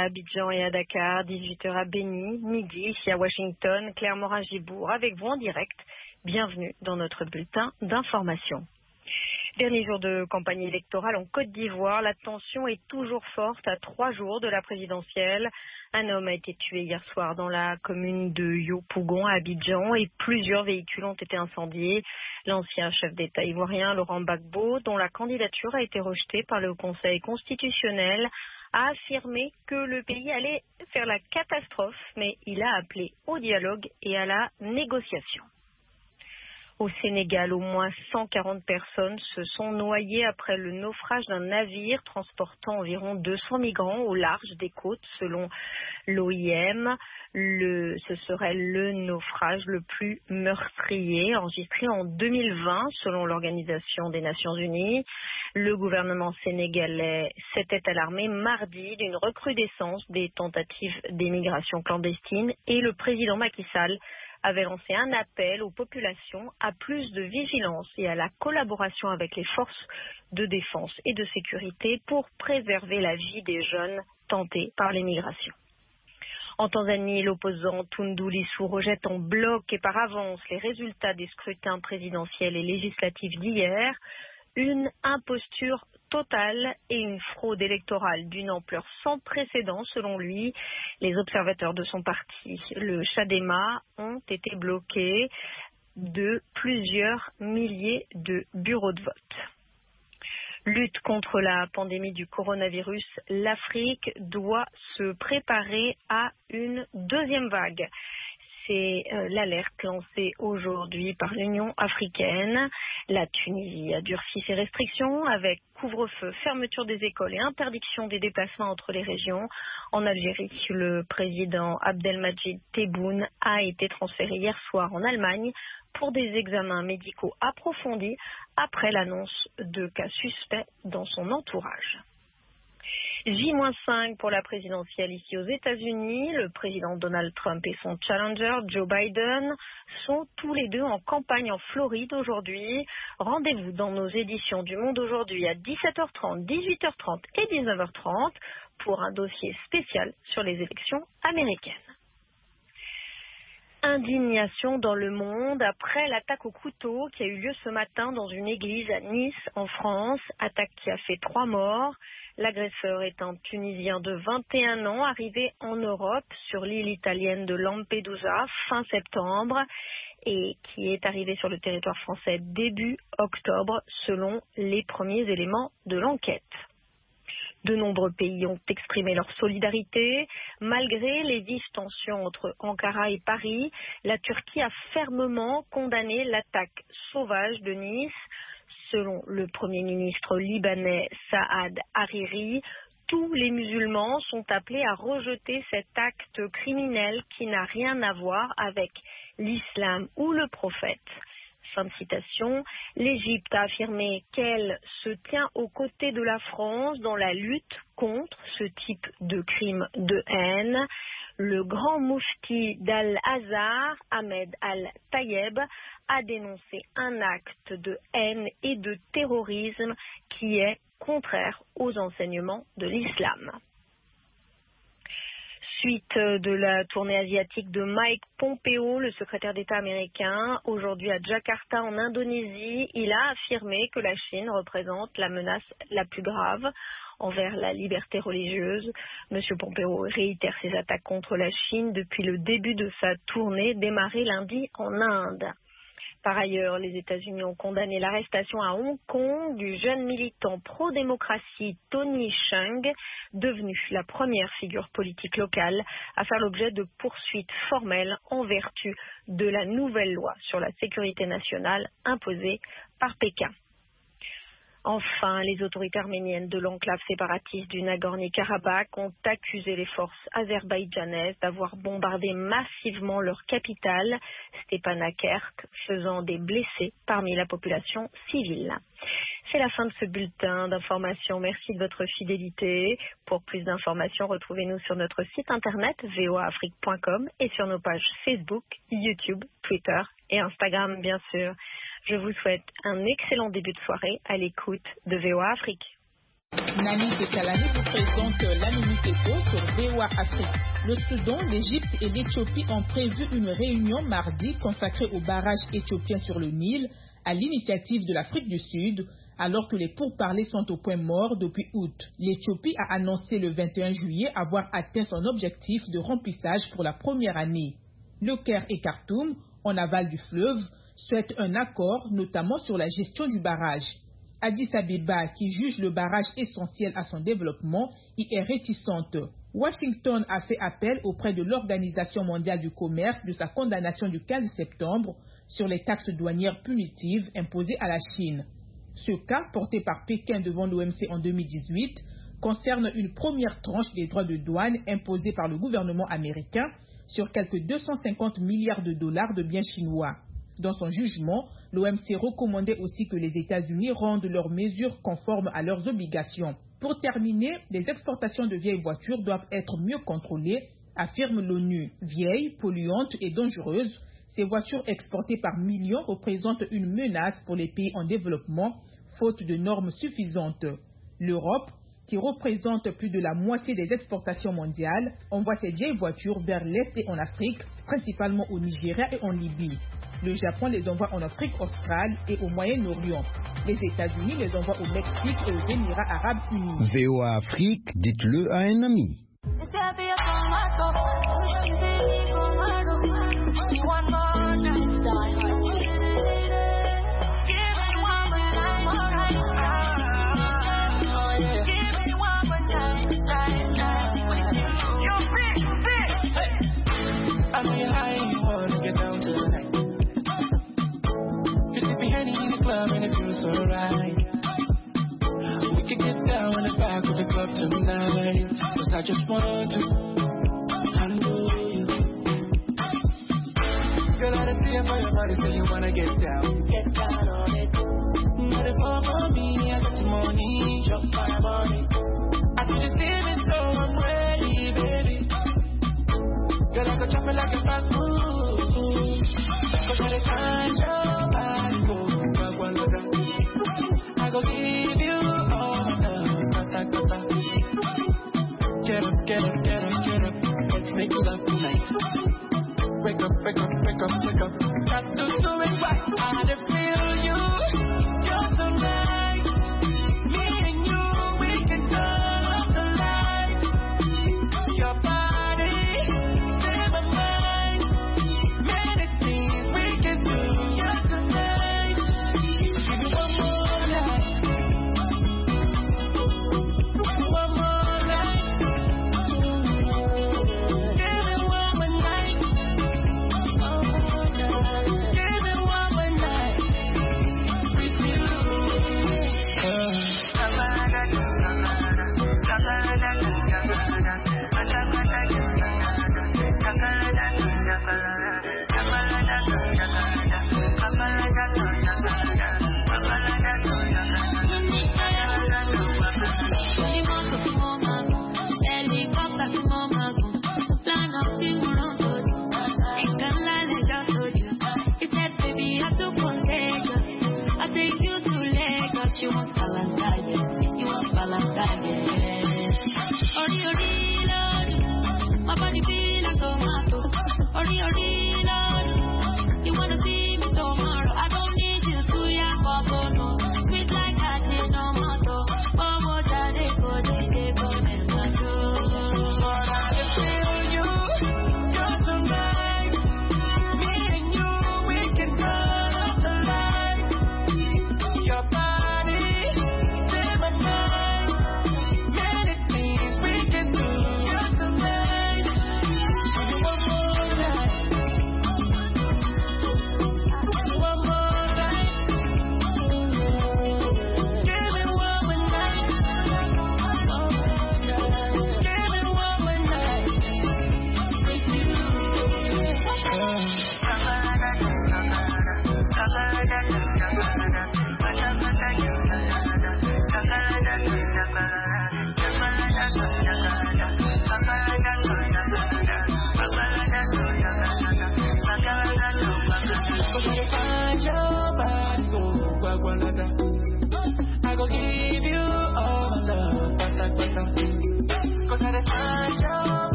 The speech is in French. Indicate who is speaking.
Speaker 1: Abidjan et à Dakar, 18h à Beni, midi ici à Washington, Claire Morin-Gibourg avec vous en direct. Bienvenue dans notre bulletin d'information. Dernier jour de campagne électorale en Côte d'Ivoire, la tension est toujours forte à 3 jours de la présidentielle. Un homme a été tué hier soir dans la commune de Yopougon à Abidjan et plusieurs véhicules ont été incendiés. L'ancien chef d'État ivoirien Laurent Gbagbo, dont la candidature a été rejetée par le Conseil constitutionnel, a affirmé que le pays allait faire la catastrophe, mais il a appelé au dialogue et à la négociation. Au Sénégal, au moins 140 personnes se sont noyées après le naufrage d'un navire transportant environ 200 migrants au large des côtes, selon l'OIM. Ce serait le naufrage le plus meurtrier enregistré en 2020, selon l'Organisation des Nations Unies. Le gouvernement sénégalais s'était alarmé mardi d'une recrudescence des tentatives d'émigration clandestine et le président Macky Sall avait lancé un appel aux populations à plus de vigilance et à la collaboration avec les forces de défense et de sécurité pour préserver la vie des jeunes tentés par l'émigration. En Tanzanie, l'opposant Tundu Lissu rejette en bloc et par avance les résultats des scrutins présidentiels et législatifs d'hier. Une imposture totale et une fraude électorale d'une ampleur sans précédent selon lui. Les observateurs de son parti, le Chadema, ont été bloqués de plusieurs milliers de bureaux de vote. Lutte contre la pandémie du coronavirus, l'Afrique doit se préparer à une deuxième vague. C'est l'alerte lancée aujourd'hui par l'Union africaine. La Tunisie a durci ses restrictions avec couvre-feu, fermeture des écoles et interdiction des déplacements entre les régions. En Algérie, le président Abdelmadjid Tebboune a été transféré hier soir en Allemagne pour des examens médicaux approfondis après l'annonce de cas suspects dans son entourage. J-5 pour la présidentielle ici aux États-Unis. Le président Donald Trump et son challenger Joe Biden sont tous les deux en campagne en Floride aujourd'hui. Rendez-vous dans nos éditions du Monde aujourd'hui à 17h30, 18h30 et 19h30 pour un dossier spécial sur les élections américaines. Indignation dans le monde après l'attaque au couteau qui a eu lieu ce matin dans une église à Nice, en France. Attaque qui a fait 3 morts. L'agresseur est un Tunisien de 21 ans arrivé en Europe sur l'île italienne de Lampedusa fin septembre et qui est arrivé sur le territoire français début octobre selon les premiers éléments de l'enquête. De nombreux pays ont exprimé leur solidarité. Malgré les vives tensions entre Ankara et Paris, la Turquie a fermement condamné l'attaque sauvage de Nice. Selon le Premier ministre libanais Saad Hariri, tous les musulmans sont appelés à rejeter cet acte criminel qui n'a rien à voir avec l'islam ou le prophète. Fin de citation. L'Égypte a affirmé qu'elle se tient aux côtés de la France dans la lutte contre ce type de crime de haine. Le grand moufti d'Al-Azhar, Ahmed Al-Tayeb, a dénoncé un acte de haine et de terrorisme qui est contraire aux enseignements de l'islam. Suite de la tournée asiatique de Mike Pompeo, le secrétaire d'État américain, aujourd'hui à Jakarta en Indonésie, il a affirmé que la Chine représente la menace la plus grave envers la liberté religieuse. M. Pompeo réitère ses attaques contre la Chine depuis le début de sa tournée démarrée lundi en Inde. Par ailleurs, les États-Unis ont condamné l'arrestation à Hong Kong du jeune militant pro-démocratie Tony Cheng, devenu la première figure politique locale à faire l'objet de poursuites formelles en vertu de la nouvelle loi sur la sécurité nationale imposée par Pékin. Enfin, les autorités arméniennes de l'enclave séparatiste du Nagorno-Karabakh ont accusé les forces azerbaïdjanaises d'avoir bombardé massivement leur capitale, Stepanakert, faisant des blessés parmi la population civile. C'est la fin de ce bulletin d'information. Merci de votre fidélité. Pour plus d'informations, retrouvez-nous sur notre site internet voaafrique.com et sur nos pages Facebook, YouTube, Twitter et Instagram, bien sûr. Je vous souhaite un excellent début de soirée à l'écoute de VOA Afrique.
Speaker 2: Nani Tekalani vous présente la Minute Éco sur VOA Afrique. Le Soudan, l'Égypte et l'Éthiopie ont prévu une réunion mardi consacrée au barrage éthiopien sur le Nil à l'initiative de l'Afrique du Sud, alors que les pourparlers sont au point mort depuis août. L'Éthiopie a annoncé le 21 juillet avoir atteint son objectif de remplissage pour la première année. Le Caire et Khartoum, en aval du fleuve, souhaitent un accord, notamment sur la gestion du barrage. Addis Abeba, qui juge le barrage essentiel à son développement, y est réticente. Washington a fait appel auprès de l'Organisation mondiale du commerce de sa condamnation du 15 septembre sur les taxes douanières punitives imposées à la Chine. Ce cas, porté par Pékin devant l'OMC en 2018, concerne une première tranche des droits de douane imposés par le gouvernement américain sur quelques 250 milliards de dollars de biens chinois. Dans son jugement, l'OMC recommandait aussi que les États-Unis rendent leurs mesures conformes à leurs obligations. Pour terminer, les exportations de vieilles voitures doivent être mieux contrôlées, affirme l'ONU. Vieilles, polluantes et dangereuses, ces voitures exportées par millions représentent une menace pour les pays en développement, faute de normes suffisantes. L'Europe, qui représente plus de la moitié des exportations mondiales, envoie ces vieilles voitures vers l'Est et en Afrique, principalement au Nigeria et en Libye. Le Japon les envoie en Afrique australe et au Moyen-Orient. Les États-Unis les envoient au Mexique et aux Émirats arabes unis.
Speaker 3: VOA Afrique, dites-le à un ami.
Speaker 4: And it feels so right. We could get down in the back of the club tonight, 'cause I just want to handle you. Girl, I done see it for your body, so you wanna get down. Get down on it. But if all for me, I got the money, drop my money. I do the feeling, so I'm ready, baby. Girl, I go chop it like a fast food. 'Cause by the time your body goes, I go give you all my love, kata. Get up, get up, get up, get up. Let's make love tonight. Wake up, wake up, wake up, wake up. Got to do it right. I just feel you. You're so nice. Me and you, we can turn off the lights. Your body, never mind. Many things we can do. You're tonight. Give me one more night. One more night. Give me one more night. One more night. Give me one more night. With you.
Speaker 5: You want Valentine, you want Valentine,